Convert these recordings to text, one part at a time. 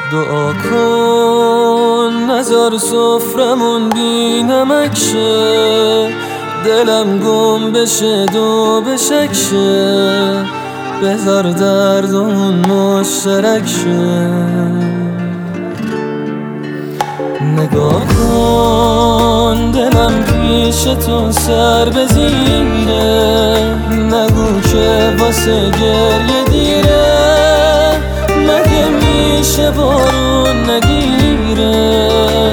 دعا کن نذار سفرمون بی نمک شه، دلم گم بشه دو بشک شه، بذار دردمون مشترک شه. نگاه کن دلم پیش تو سر بزیره، نگو که واسه گریه دیره، مگه میشه بارون نگیره.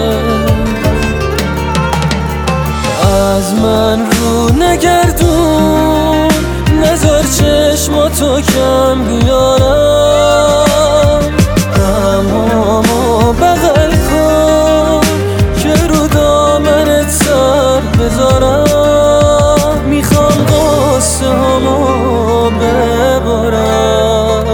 از من رو نگردون نذار چشماتو کم بیارم، همامو بغل کن که رو دامنت سر بذارم، میخوام قصه همو ببارم.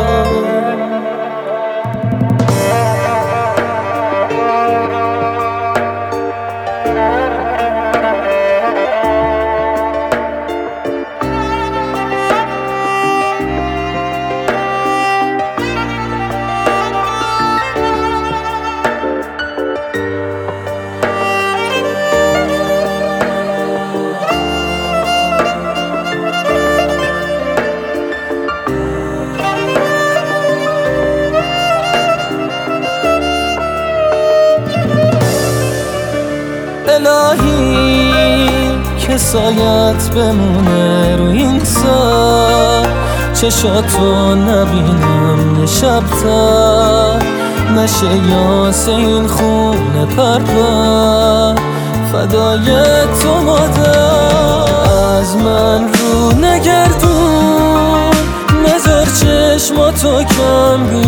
الهی که سایت بمونه رو این سر، چشاتو نبینم یه شب تر، نشه یاس این خونه پرپر، فدای تو مادر. از من رو نگردون نذار چشماتو کم